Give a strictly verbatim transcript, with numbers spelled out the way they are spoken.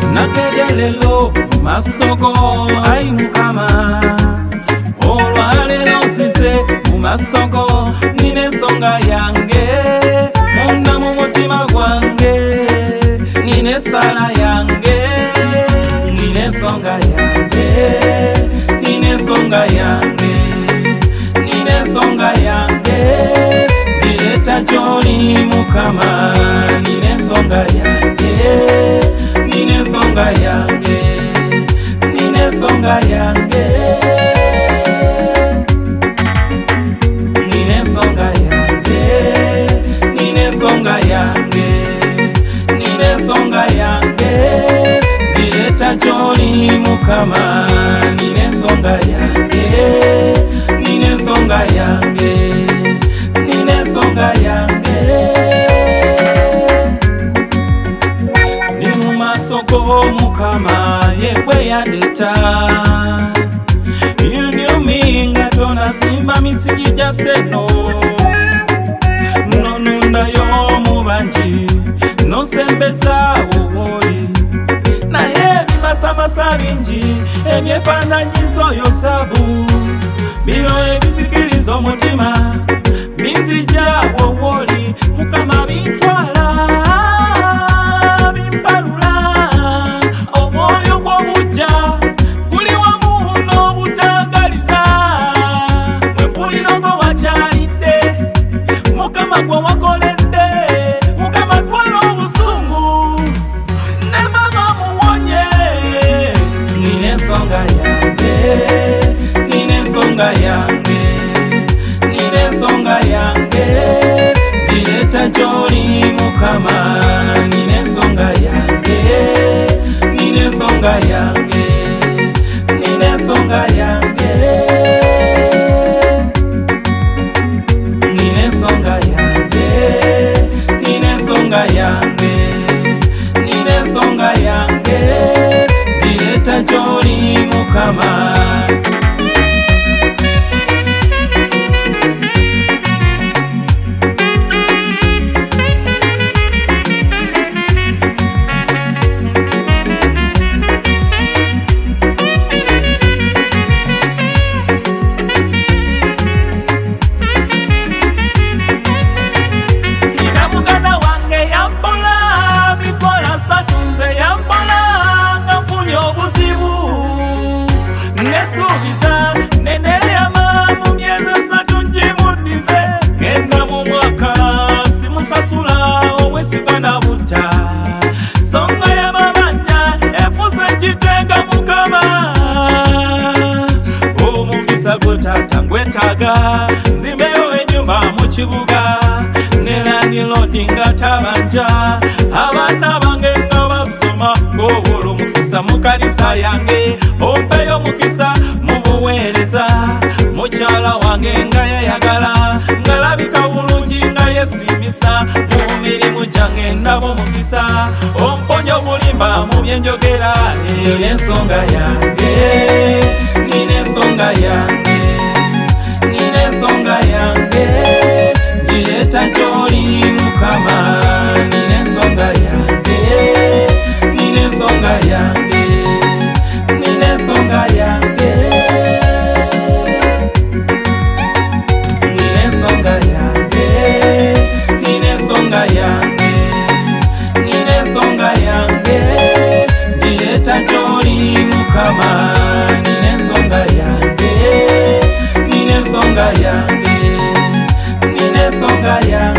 nakedelelo masogo ai mukama olwalelo nsize mu masogo nine songa yange munda mu mutima gwange nine sala yange nine songa yange nine songa yange nine songa yange dileta joni mukama nine songa yange nine songa yange nine songa yange nine songa yange nine songa yange nine songa yange dileta joni mukama nine songa yange nine songa yange nine songa yange ni mu masoko mukama yekwe yadeta yunyuminga tona simba misiji jaseno nonunda yo mubanji nosembesa uwoli naye bimasamasa bingi emyefananyizo yosabu bino ebisikiriza omutima binzija wowoli mukama bintwala bimpalula omwoyo gw'obujja guli wamu n'obutagaliza mwe bulino gwe wakyalidde mukama gwe wakoledde mukama twala obusungu ne mama muwonye nine ensonga yange nine ensonga yange nine ensonga yange dileta joli mukama nine ensonga yange nine ensonga yange nine ensonga yange nine ensonga yange nine ensonga yange nine ensonga yange dileta joli mukama nesubiza neneyama mu myezi esatu njimudize genda mu mwaka simusasula owesiga na buta songa y'amabanja efuse kitenga mukama omukisa gwetata ngwetaga zimbeyo enyumba mu kibuga nelani lodinga tabanja abaana bange nga basoma ng'obula omukisa mu kanisa yange ompeyo mukisa mu buweereza mukyala wange nga yayagala ngalabika bulungi nga yesimisa mu mirimu gyange ndaba omukisa omponya obulimba mu byenjogera nine ensonga yange nine ensonga yange nine ensonga yange dileta joli mukama nine ensonga yange nine ensonga yange nine ensonga yange nine ensonga yange nine ensonga yange nine ensonga yange dileta joli mukama nine ensonga yange nine ensonga yange nine ensonga yange